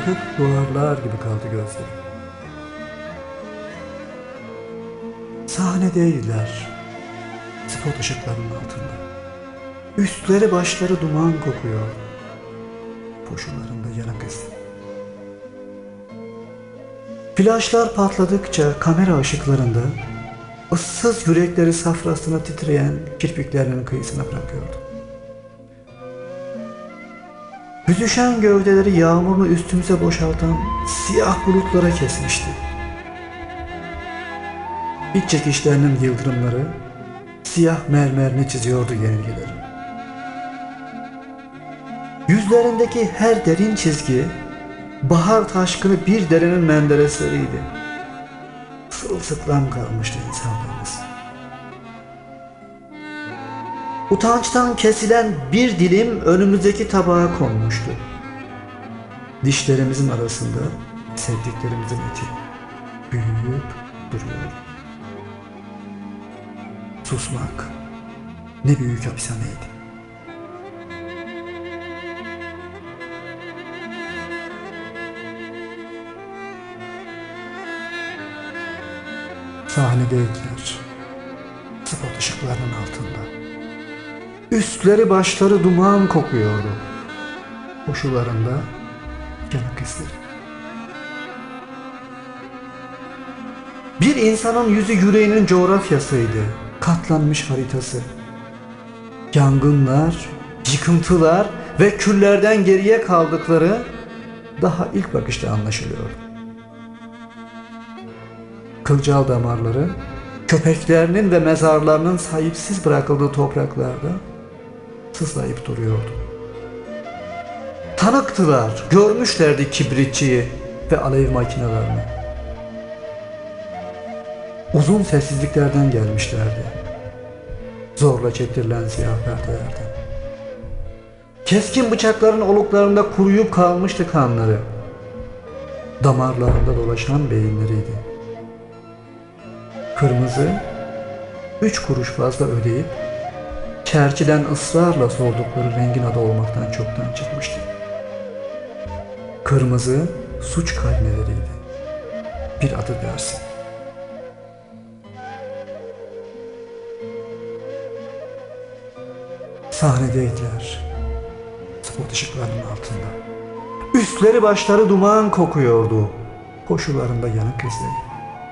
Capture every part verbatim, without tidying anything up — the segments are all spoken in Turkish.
yıkık duvarlar gibi kaldı gözleri. Sahnedeydiler, spot ışıklarının altında. Üstleri başları duman kokuyor, poşularında yanık izi. Flaşlar patladıkça kamera ışıklarında ıssız yürekleri safrasına titreyen kirpiklerinin kıyısına bırakıyordu. Büzüşen gövdeleri yağmurlu üstümüze boşaltan siyah bulutlara kesmişti. İç çekişlerinin yıldırımları siyah mermerini çiziyordu yenilgileri. Yüzlerindeki her derin çizgi bahar taşkını bir derenin menderesleriydi. Sırılsıklam kalmıştı insanlarımız. Utançtan kesilen bir dilim önümüzdeki tabağa konmuştu. Dişlerimizin arasında sevdiklerimizin eti büyüyüp duruyordu. Susmak ne büyük hapishaneydi. Sahnedeydiler, spot ışıklarının altında. Üstleri başları duman kokuyordu. Koşularında yanık izleri. Bir insanın yüzü yüreğinin coğrafyasıydı, katlanmış haritası. Yangınlar, yıkıntılar ve küllerden geriye kaldıkları daha ilk bakışta anlaşılıyordu. Kılcal damarları, köpeklerinin ve mezarlarının sahipsiz bırakıldığı topraklarda sızlayıp duruyordu. Tanıktılar, görmüşlerdi kibritçiyi ve alev makinelerini. Uzun sessizliklerden gelmişlerdi. Zorla çektirilen siyah perdelerden. Keskin bıçakların oluklarında kuruyup kalmıştı kanları. Damarlarında dolaşan beyinleriydi. Kırmızı, üç kuruş fazla ödeyip çerçiden ısrarla sordukları rengin adı olmaktan çoktan çıkmıştı. Kırmızı, suç kalimeleriydi. Bir adı dersin. Sahnedeydiler, spot ışıklarının altında. Üstleri başları duman kokuyordu, koşularında yanık izleri.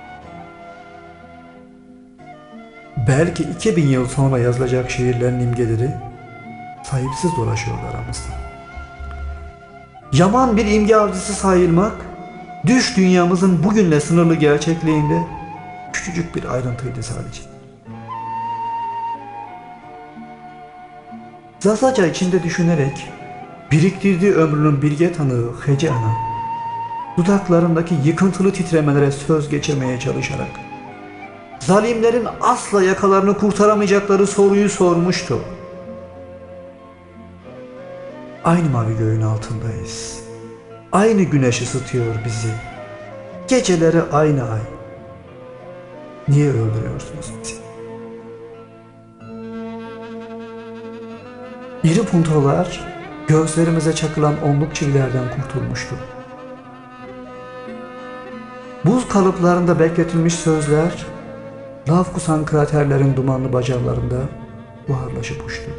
Belki iki bin yıl sonra yazılacak şiirlerin imgeleri sahipsiz dolaşıyordu aramızda. Yaman bir imge avcısı sayılmak, düş dünyamızın bugünle sınırlı gerçekliğinde küçücük bir ayrıntıydı sadece. Zazaca içinde düşünerek biriktirdiği ömrünün bilge tanığı Hece Ana, dudaklarındaki yıkıntılı titremelere söz geçirmeye çalışarak zalimlerin asla yakalarını kurtaramayacakları soruyu sormuştu. Aynı mavi göğün altındayız. Aynı güneş ısıtıyor bizi. Geceleri aynı ay. Niye öldürüyorsunuz bizi? İri puntolar göğüslerimize çakılan onluk çivilerden kurtulmuştu. Buz kalıplarında bekletilmiş sözler lav kusan kraterlerin dumanlı bacaklarında buharlaşıp uçtu.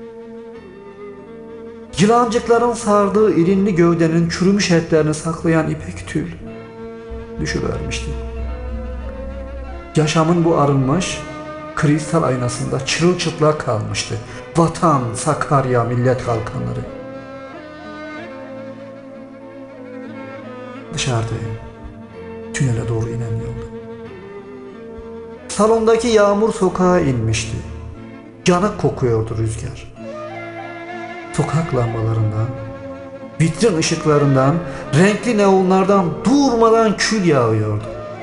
Yılancıkların sardığı irinli gövdenin çürümüş etlerini saklayan ipek tül düşüvermişti. Yaşamın bu arınmış kristal aynasında çırılçıplak kalmıştı. Vatan, Sakarya, millet kalkanları. Dışarıdayım. Tünele doğru inen yolda. Salondaki yağmur sokağa inmişti. Yanık kokuyordu rüzgar. Sokak lambalarından, vitrin ışıklarından, renkli neonlardan durmadan kül yağıyordu.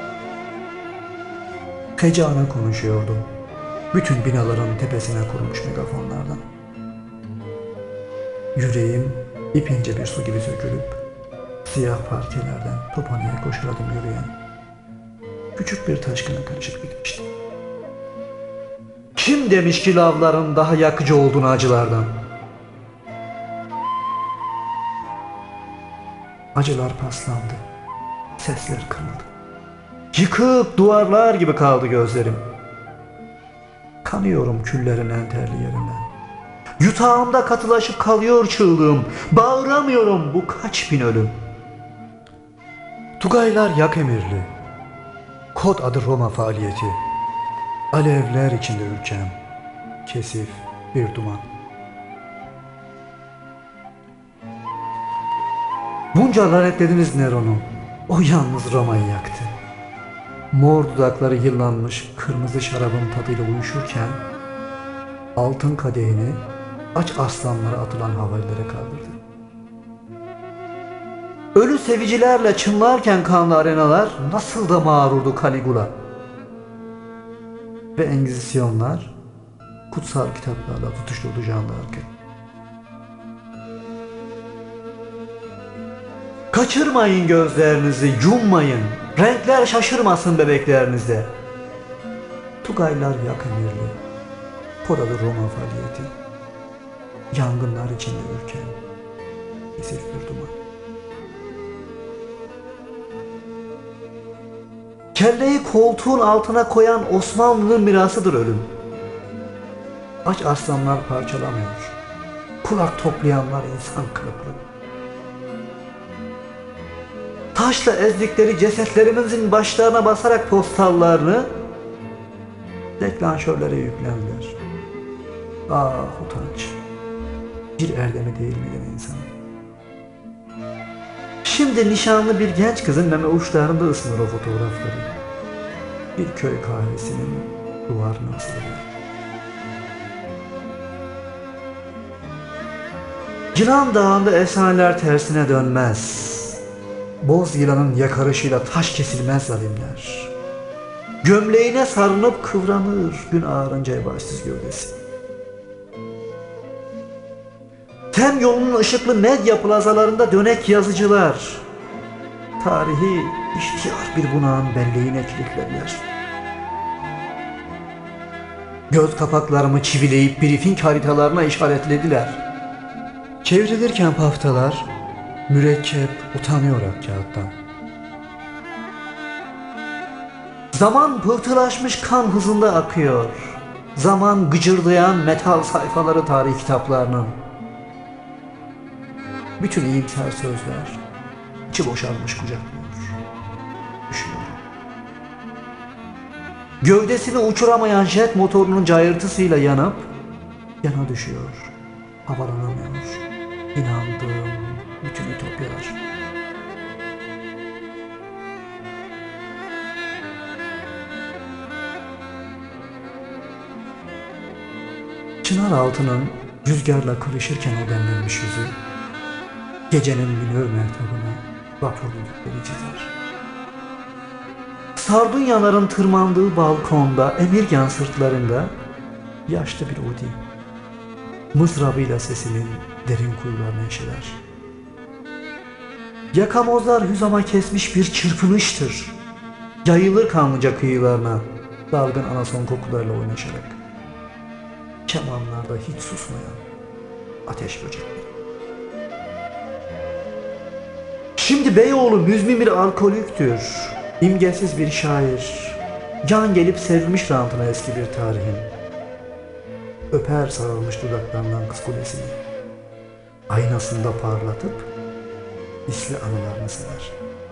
Hece Ana konuşuyordu. Bütün binaların tepesine kurulmuş megafonlardan. Yüreğim ipince bir su gibi sökülüp siyah parkelerden Tophane'ye koşuladım yürüyen küçük bir taşkına karışık bitmişti. Kim demiş ki lavların daha yakıcı olduğunu acılardan? Acılar paslandı. Sesler kırıldı. Yıkık duvarlar gibi kaldı gözlerim. Kanıyorum küllerin en terli yerinden. Yutağımda katılaşıp kalıyor çığlığım. Bağıramıyorum, bu kaç bin ölüm. Tugaylar yak emirli. Kod adı Roma faaliyeti. Alevler içinde ülkem. Kesif bir duman. Bunca lanetlediniz Neron'u. O yalnız Roma'yı yaktı. Mor dudakları yıllanmış kırmızı şarabın tadıyla uyuşurken altın kadehini aç aslanlara atılan havalilere kaldırdı. Ölü sevicilerle çınlarken kanlı arenalar nasıl da mağrurdu Caligula. Ve Engizisyonlar kutsal kitaplarla tutuşturdu jandarkı. Kaçırmayın gözlerinizi, yummayın. Renkler şaşırmasın bebeklerinizde. Tugaylar yak emirli. Kodalı Roma faaliyeti. Yangınlar içinde ülken. Kesif bir duman. Kelleyi koltuğun altına koyan Osmanlı'nın mirasıdır ölüm. Aç aslanlar parçalamıyor. Kulak toplayanlar insan kılıklı. Taşla ezdikleri cesetlerimizin başlarına basarak postallarını deklanşörlere yüklendiler. Ah utanç. Bir erdemi değil miydi insan? Şimdi nişanlı bir genç kızın meme uçlarında ısınır o fotoğrafları. Bir köy kahvesinin duvarına asılır. Yılan Dağı'nda efsaneler tersine dönmez. Boz yılanın yakarışıyla taş kesilmez zalimler. Gömleğine sarınıp kıvranır gün ağarınca ebaşsız gövdesi. Tem yolunun ışıklı medya plazalarında dönek yazıcılar tarihi ihtiyar bir bunağın belleğine kilitlerler. Göz kapaklarımı çivileyip briefing haritalarına işaretlediler. Çevrilirken paftalar mürekkep utanıyor ak kağıttan. Zaman pıhtılaşmış kan hızında akıyor. Zaman gıcırdayan metal sayfaları tarih kitaplarının. Bütün iyimser sözler içi boşalmış kucaklıyor. Üşüyorum. Gövdesini uçuramayan jet motorunun cayırtısıyla yanıp yana düşüyor. Havalanamıyor. İnandığım bütün ütopyalar. Çınar altının rüzgarla kırışırken o demlenmiş yüzü, gecenin minör mertabına vapur düdükleri çizer. Sardunyaların tırmandığı balkonda, emirgan sırtlarında yaşlı bir udi, mızrabıyla sesinin derin kuyularını eşeler. Yakamozlar hüzama kesmiş bir çırpınıştır. Yayılır kanlıca kıyılarına, dalgın anason kokularla oynaşarak. Kemanlarda hiç susmayan ateş böcekleri. Şimdi Beyoğlu müzmin bir alkolüktür. İmgesiz bir şair. Can gelip serilmiş rantına eski bir tarihin. Öper sarılmış dudaklarından kız kulesini. Aynasında parlatıp isli anılarını sever.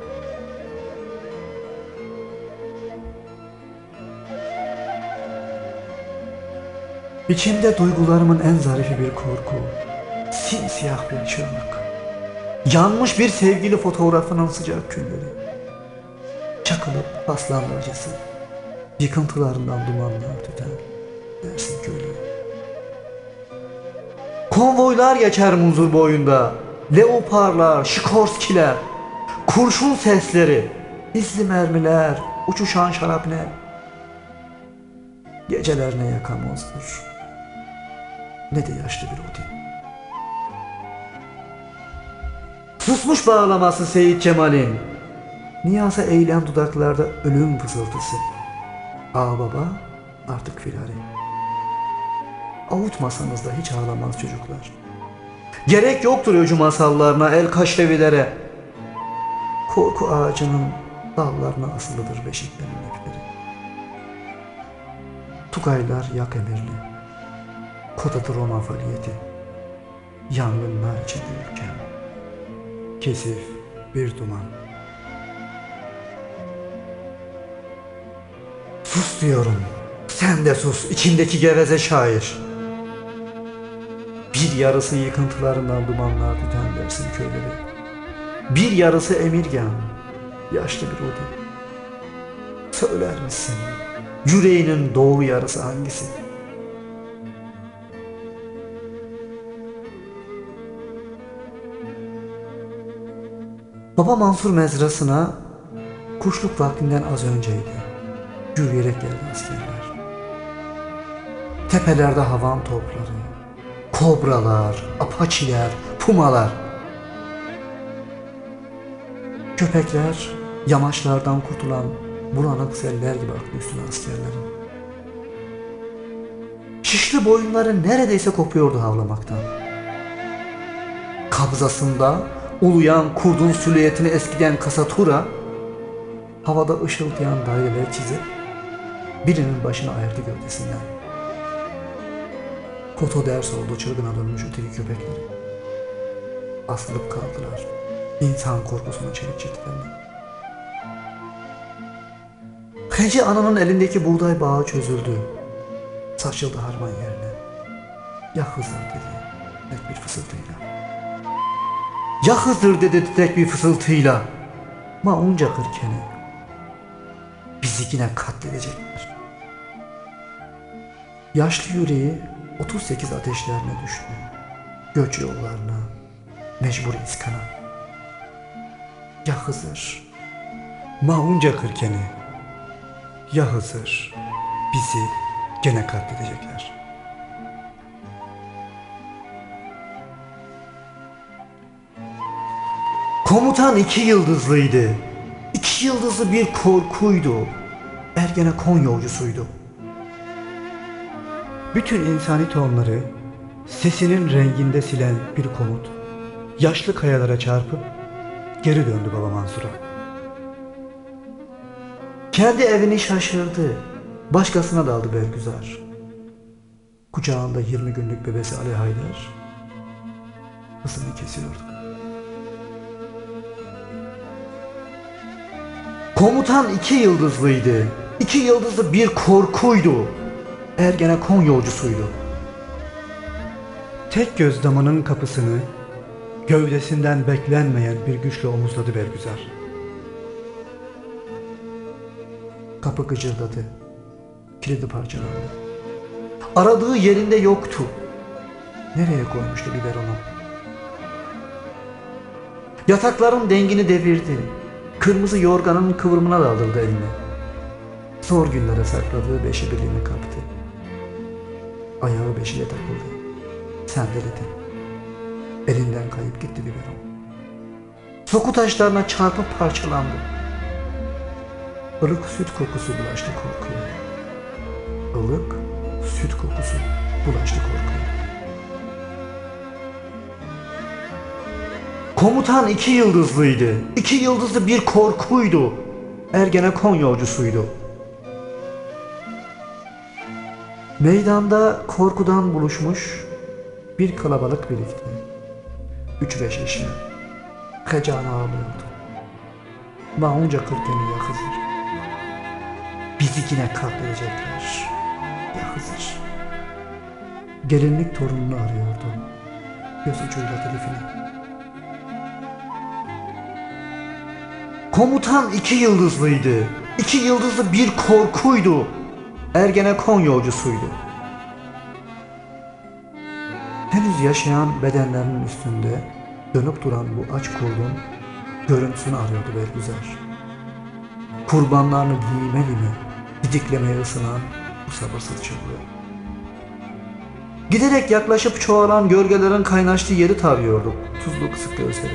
İçimde duygularımın en zarifi bir korku, simsiyah bir çığlık. Yanmış bir sevgili fotoğrafının sıcak külleri. Çakılıp paslandı acısı, yıkıntılarından dumanlar tüten Dersin köyleri. Konvoylar geçer Munzur boyunda, leoparlar, şikorskiler, kurşun sesleri, izli mermiler, uçuşan şarapnel. Geceler ne yakamozdur, ne de yaşlı bir Odin. Susmuş bağlaması Seyit Cemal'in, niyaza eğilen dudaklarda ölüm fısıltısı. Ağababa artık firari. Avutmasanız da hiç ağlamaz çocuklar. Gerek yoktur öcü masallarına, el kaşevilere. Korku ağacının dallarına asılıdır beşiklerin ipleri. Tugaylar yak emirli, kodadır Roma faaliyeti. Yangınlar içinde ülkem, kesif bir duman. Sus diyorum, sen de sus içindeki geveze şair. Bir yarısı yıkıntılarından dumanlar tüten dersin köyleri. Bir yarısı emirgan, yaşlı bir odi. Söyler misin, yüreğinin doğru yarısı hangisi? Baba Mansur mezrasına kuşluk vaktinden az önceydi. Yürüyerek geldi askerler. Tepelerde havan topları, kobralar, apaçiler, pumalar. Köpekler yamaçlardan kurtulan bulanık seller gibi aktı üstüne askerlerin. Şişli boyunları neredeyse kopuyordu havlamaktan. Kabzasında uluyan kurdun silüetini eskiden kasatura, havada ışıldayan daireler çizip birinin başını ayırdı gövdesinden. Koto ders oldu çılgına dönmüş öteki köpekleri. Asılıp kaldılar insan korkusuna çelik çiftlerine. Hece ananın elindeki buğday bağı çözüldü. Saçıldı harman yerine. Ya Hızır dedi tek bir fısıltıyla. Ya Hızır dedi tek bir fısıltıyla. Maunca kırkeni. Bizi yine katledecekler. Yaşlı yüreği otuz sekiz ateşlerine düştü. Göç yollarına, mecbur iskana. Ya Hızır, Maunca kırkeni. Ya Hızır, bizi gene katledecekler. Komutan iki yıldızlıydı. İki yıldızlı bir korkuydu. Ergenekon yolcusuydu. Bütün insani tonları sesinin renginde silen bir komut yaşlı kayalara çarpıp geri döndü Baba Mansur'a. Kendi evini şaşırdı. Başkasına daldı Bergüzar. Kucağında yirmi günlük bebesi Ali Haydar hızını kesiyordu. Komutan iki yıldızlıydı. İki yıldızlı bir korkuydu. Ergenekon yolcusuydu. Tek göz damanın kapısını gövdesinden beklenmeyen bir güçle omuzladı Bergüzar. Kapı gıcırdadı. Kilidi parçalandı. Aradığı yerinde yoktu. Nereye koymuştu biberonu? Yatakların dengini devirdi. Kırmızı yorganın kıvrımına daldırdı elini. Zor günlere sakladığı beşi birliğini kaptı. Ayağı beşiyle takıldı. Sendeledi. Elinden kayıp gitti biberon. Soku taşlarına çarpıp parçalandı. Ilık süt kokusu bulaştı korkuya. Ilık süt kokusu bulaştı korkuya. Komutan iki yıldızlıydı. İki yıldızlı bir korkuydu. Ergenekon yolcusuydu. Meydanda korkudan buluşmuş bir kalabalık birlikte. Üç beş eşi. Hecan ağlıyordu. Maunca kırkeni ya Hızır. Bizi yine katledecekler. Ya Hızır. Gelinlik torununu arıyordu. Göz ucuyla telifini. Komutan iki yıldızlıydı. İki yıldızlı bir korkuydu. Ergenekon yolcusuydu. Henüz yaşayan bedenlerinin üstünde dönüp duran bu aç kurdun görüntüsünü arıyordu Bergüzar. Kurbanlarını lime lime didiklemeye ısınan bu sabırsız çılgın. Giderek yaklaşıp çoğalan gölgelerin kaynaştığı yeri tarıyorduk. Tuzlu kısık gözleri.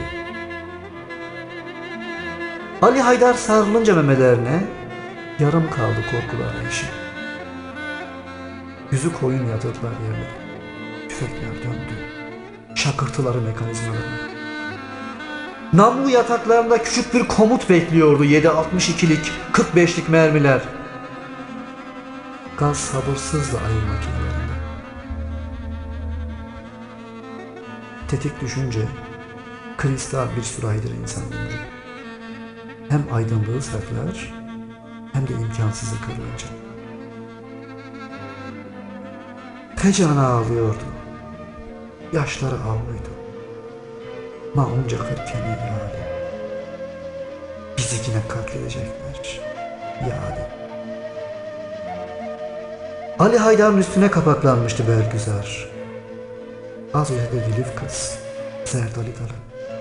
Ali Haydar sarılınca memelerine yarım kaldı korkular eşi. Yüzü koyun yatırdılar yerlere. Tüfekler döndü. Şakırtıları mekanizmalarına. Namlu yataklarında küçük bir komut bekliyordu. yedi altmış ikilik, kırk beşlik mermiler. Gaz sabırsızdı alev makinelerinde. Tetik düşünce kristal bir süraydır insan ömrü. Hem aydınlığı saklar hem de imkansızı kırınca. Heyecan ağlıyordu. Yaşları ağlıydı. Maunca kırken yani. Bizi yine katledecekler. Yani. Ali Haydar'ın üstüne kapaklanmıştı Belgüzar. Az ileride Dilif kız. Zerdali dalı.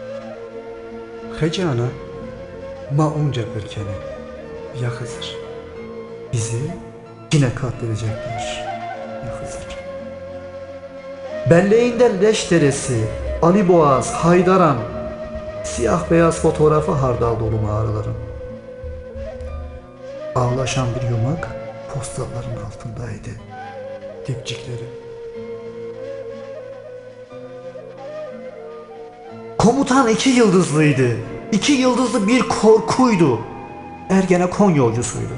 Hecana Maunca kırkeni. Ya Hızır. Bizi yine katledecekler. Ya Hızır. Belleğinde leş deresi, Ali Boğaz, Haydaran, siyah beyaz fotoğrafı hardal dolu mağaraların. Ağlaşan bir yumak postalların altındaydı. Dipçikleri. Komutan iki yıldızlıydı. İki yıldızlı bir korkuydu. Ergenekon yolcusuydu.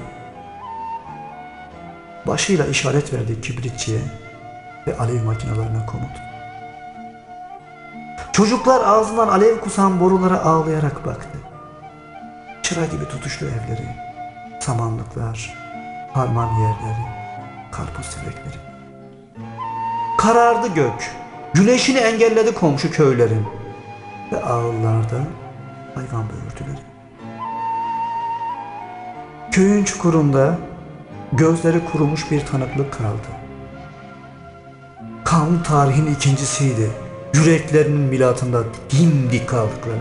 Başıyla işaret verdi kibritçiye ve alev makinelerine komut. Çocuklar ağzından alev kusan borulara ağlayarak baktı. Çıra gibi tutuşlu evleri, samanlıklar, harman yerleri, karpuz tüfekleri. Karardı gök, güneşini engelledi komşu köylerin ve ağıllarda hayvan böğürtüleri. Köyün çukurunda gözleri kurumuş bir tanıklık kaldı. Kanun tarihin ikincisiydi. Yüreklerinin milatında dimdik kaldıkları.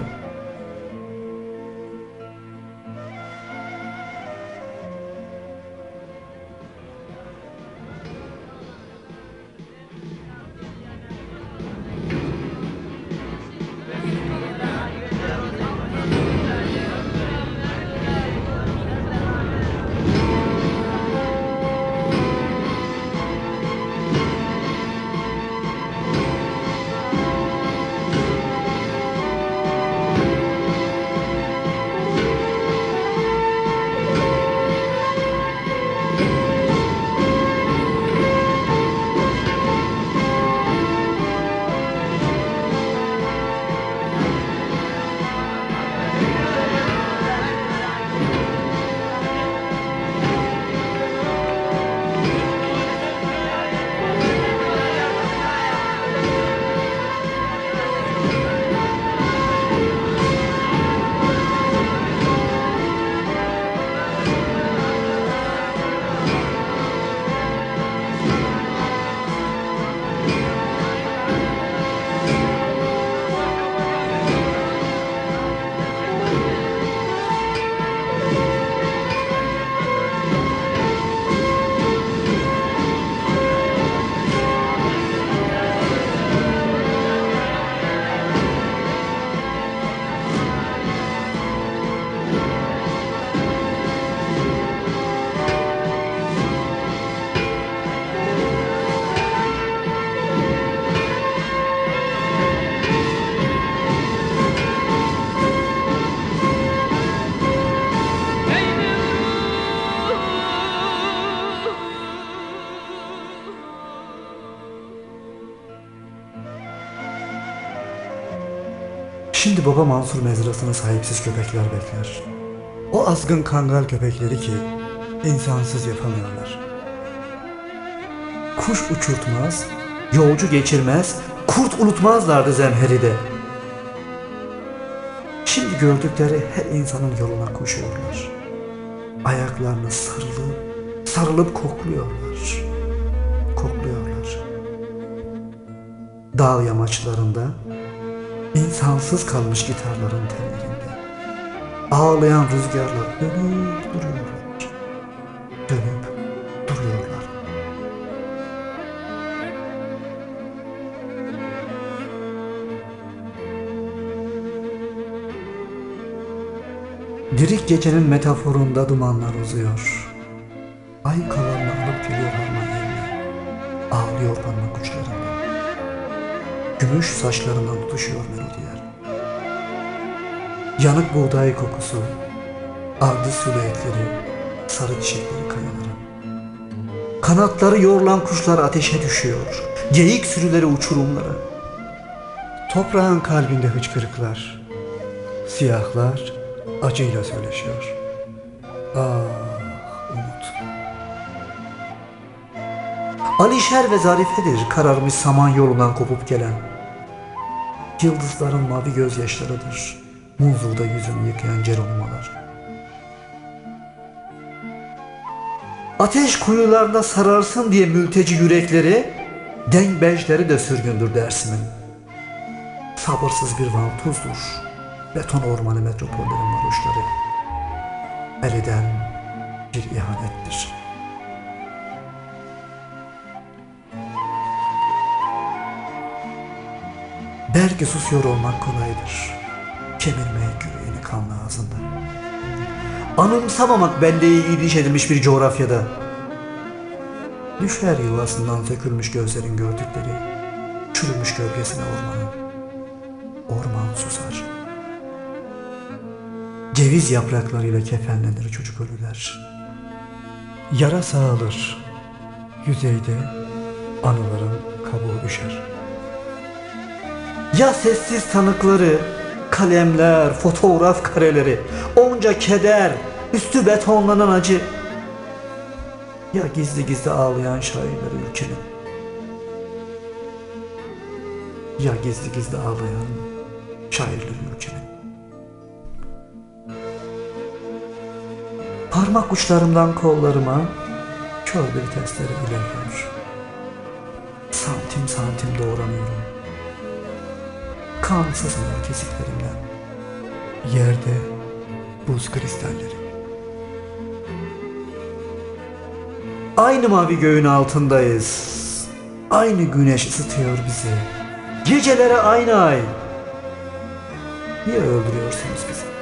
Şimdi Baba Mansur mezrasına sahipsiz köpekler bekler. O azgın kangal köpekleri ki insansız yapamıyorlar. Kuş uçurtmaz, yolcu geçirmez, kurt unutmazlardı zemheride. Şimdi gördükleri her insanın yoluna koşuyorlar. Ayaklarını sarılıp, sarılıp kokluyorlar. Kokluyorlar. Dağ yamaçlarında insansız kalmış gitarların tellerinde ağlayan rüzgarlar dönüp duruyorlar. Dönüp duruyorlar. Dirik gecenin metaforunda dumanlar uzuyor. Ay kalanını alıp geliyor harman yerine. Ağlıyor parmak uçlarında. Gümüş saçlarından tutuşuyor melodiler. yanık buğday kokusu, ardı silüetleri, sarı çiçekleri kayalara. Kanatları yorulan kuşlar ateşe düşüyor, geyik sürüleri uçurumlara. Toprağın kalbinde hıçkırıklar, siyahlar acıyla söyleşiyor. Ah umut. Alişer ve Zarife'dir kararmış saman yolundan kopup gelen. Yıldızların mavi gözyaşlarıdır Munzur'da yüzünü yıkayan Geronimolar. Ateş kuyularında sararsın diye mülteci yürekleri, dengbejleri de sürgündür Dersim'in. Sabırsız bir vantuzdur beton ormanı metropollerin varoşları. Eleden bir ihanettir. Belki susuyor olmak kolaydır, kemirmek yüreğini kanlı ağzında. Anımsamamak bendeyi idiş edilmiş bir coğrafyada. Düşer yuvasından sökülmüş gözlerin gördükleri, çürümüş gölgesine ormanın. Orman susar. Ceviz yapraklarıyla kefenlenir çocuk ölüler. Yara sağalır, yüzeyde anıların kabuğu düşer. Ya sessiz tanıkları, kalemler, fotoğraf kareleri, onca keder, üstü betonlanan acı. Ya gizli gizli ağlayan şairleri ülkenin. Ya gizli gizli ağlayan şairleri ülkenin. Parmak uçlarımdan kollarıma kör bir testleri ilerliyor. Santim santim doğranıyorum. Kan sızmıyor kesiklerimden. Yerde buz kristalleri. Aynı mavi göğün altındayız. Aynı güneş ısıtıyor bizi. Gecelere aynı ay. Niye öldürüyorsunuz bizi?